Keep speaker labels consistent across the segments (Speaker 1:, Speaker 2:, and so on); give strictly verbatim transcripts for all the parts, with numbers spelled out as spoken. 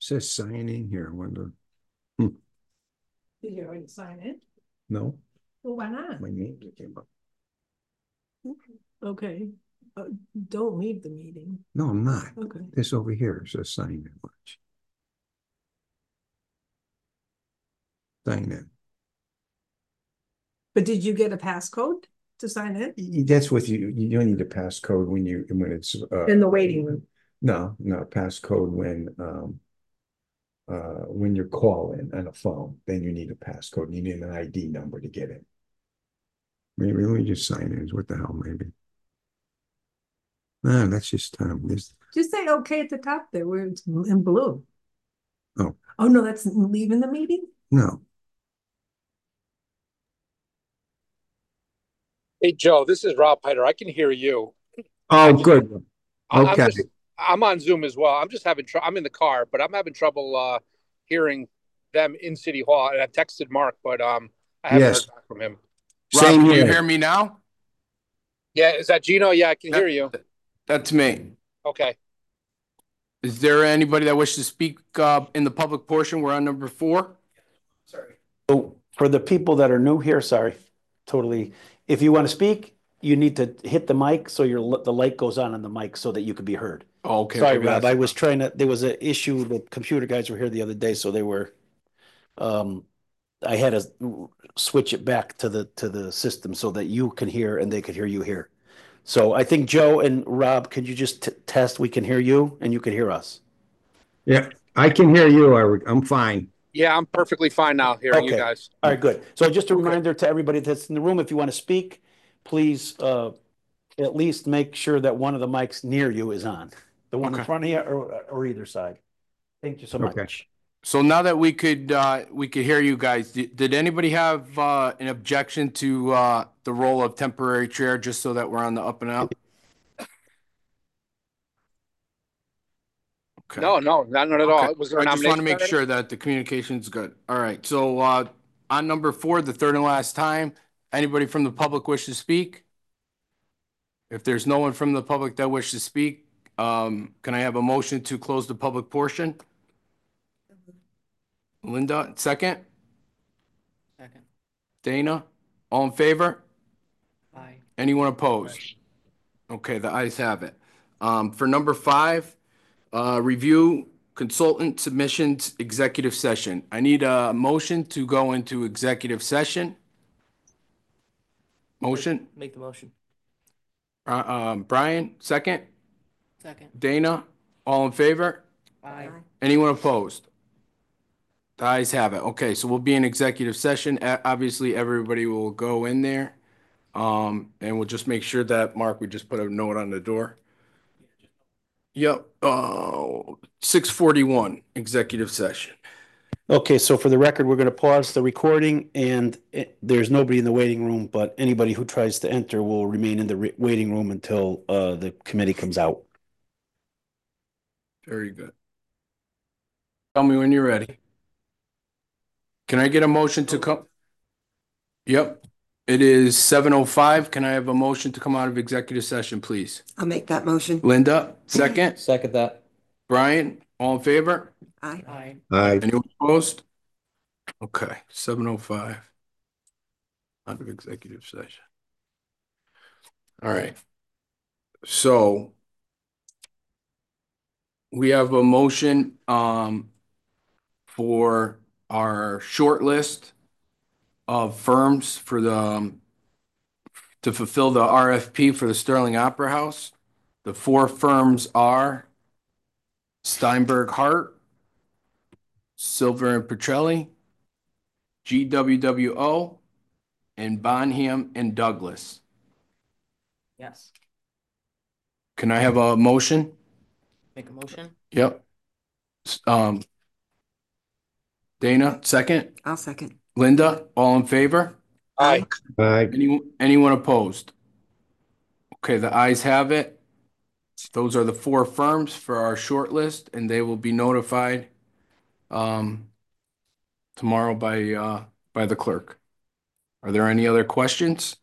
Speaker 1: says sign in here. I wonder. Hmm.
Speaker 2: Did you already sign in?
Speaker 1: No,
Speaker 2: Well, why not?
Speaker 1: my name came up.
Speaker 2: Okay, uh, don't leave the meeting.
Speaker 1: No, I'm not.
Speaker 2: Okay.
Speaker 1: This over here says sign in. Watch. Sign in.
Speaker 2: But did you get a passcode to sign in?
Speaker 1: That's what you, you don't need a passcode when you, when it's, uh,
Speaker 2: In the waiting room?
Speaker 1: no, no, passcode when, um, uh, when you're calling on a phone, then you need a passcode. You need an I D number to get in. Maybe let me just sign in. What the hell, maybe? No, that's just um this.
Speaker 2: Just say okay at the top there where it's in blue.
Speaker 1: Oh.
Speaker 2: Oh no, that's leaving the meeting?
Speaker 1: No.
Speaker 3: Hey, Joe, this is Rob Hyder. I can hear you.
Speaker 1: Oh,
Speaker 3: just,
Speaker 1: good.
Speaker 3: I'm
Speaker 1: Okay.
Speaker 3: just, I'm on Zoom as well. I'm just having trouble. I'm in the car, but I'm having trouble uh, hearing them in City Hall. And I texted Mark, but um, I haven't
Speaker 1: Yes.
Speaker 3: heard back from him.
Speaker 4: Rob,
Speaker 1: Same
Speaker 4: can
Speaker 1: here.
Speaker 4: you hear me now?
Speaker 3: Yeah, is that Gino? Yeah, I can hear you.
Speaker 4: That's me.
Speaker 3: Okay.
Speaker 4: Is there anybody that wishes to speak uh, in the public portion? We're on number four.
Speaker 5: Sorry. So for the people that are new here, sorry, totally. If you want to speak, you need to hit the mic so your the light goes on on the mic so that you can be heard.
Speaker 4: Oh, okay.
Speaker 5: Sorry,
Speaker 4: maybe
Speaker 5: Rob.
Speaker 4: that's-
Speaker 5: I was trying to. There was an issue. The computer guys were here the other day, so they were. Um, I had to switch it back to the to the system so that you can hear and they could hear you here. So I think Joe and Rob, could you just t- test? We can hear you and you can hear us.
Speaker 1: Yeah, I can hear you. I, I'm fine.
Speaker 3: Yeah, I'm perfectly fine now hearing you
Speaker 5: Okay.
Speaker 3: guys.
Speaker 5: All right, good. So just a
Speaker 3: Okay.
Speaker 5: reminder to everybody that's in the room, if you want to speak, please uh, at least make sure that one of the mics near you is on. The one in
Speaker 4: Okay.
Speaker 5: front of you or, or either side. Thank you so
Speaker 1: Okay.
Speaker 5: much.
Speaker 4: So now that we could uh, we could hear you guys, did, did anybody have uh, an objection to uh, the role of temporary chair, just so that we're on the up and up? Okay.
Speaker 3: No, no, not, not at
Speaker 4: Okay.
Speaker 3: all. Was there a
Speaker 4: I just want to
Speaker 3: nomination
Speaker 4: make
Speaker 3: already?
Speaker 4: sure that the communication's good. All right. So uh, on number four, the third and last time, anybody from the public wish to speak? If there's no one from the public that wishes to speak, um, can I have a motion to close the public portion? Linda, second?
Speaker 6: Second.
Speaker 4: Dana, all in favor?
Speaker 6: Aye.
Speaker 4: Anyone opposed? Okay, the ayes have it. Um, for number five, uh, review consultant submissions, executive session. I need a motion to go into executive session. Motion,
Speaker 6: Make the motion.
Speaker 4: uh, um, Brian, second?
Speaker 6: Second.
Speaker 4: Dana, all in favor?
Speaker 6: Aye.
Speaker 4: Anyone opposed? The ayes have it. Okay, so we'll be in executive session. Uh, Obviously, everybody will go in there. Um, and we'll just make sure that, Mark, we just put a note on the door. Yep, uh, six forty-one, executive session.
Speaker 5: Okay, so for the record, we're going to pause the recording and it, there's nobody in the waiting room, but anybody who tries to enter will remain in the re- waiting room until uh, the committee comes out.
Speaker 4: Very good. Tell me when you're ready. Can I get a motion to come? Yep, it is seven oh five. Can I have a motion to come out of executive session, please?
Speaker 7: I'll make that motion.
Speaker 4: Linda, second.
Speaker 6: Second that.
Speaker 4: Brian, all in favor?
Speaker 7: Aye.
Speaker 6: Aye.
Speaker 1: Aye.
Speaker 4: Anyone opposed? Okay, seven oh five. Out of executive session. All right. So we have a motion um for our short list of firms for the um, to fulfill the R F P for the Sterling Opera House. The four firms are Steinberg Hart, Silver and Petrelli, G W W O, and Bonham and Douglas.
Speaker 6: Yes.
Speaker 4: Can I have a motion?
Speaker 6: Make a motion.
Speaker 4: Yep. S- Um, Dana, second.
Speaker 7: I'll second.
Speaker 4: Linda, all in favor?
Speaker 3: Aye.
Speaker 1: Aye.
Speaker 4: Anyone, anyone opposed? Okay, the ayes have it. Those are the four firms for our short list, and they will be notified um, tomorrow by uh, by the clerk. Are there any other questions?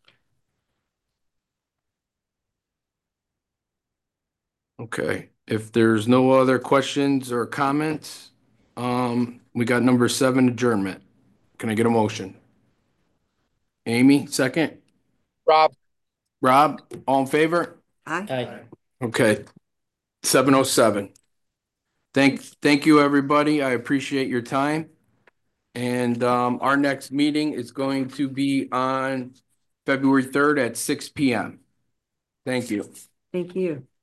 Speaker 4: Okay, if there's no other questions or comments, Um, we got number seven, adjournment. Can I get a motion? Amy, second.
Speaker 3: Rob,
Speaker 4: Rob, all in favor?
Speaker 2: Aye.
Speaker 6: Aye.
Speaker 4: Okay, seven oh seven. Thank, thank you, everybody. I appreciate your time. And um, our next meeting is going to be on February third at six P M. Thank you.
Speaker 2: Thank you.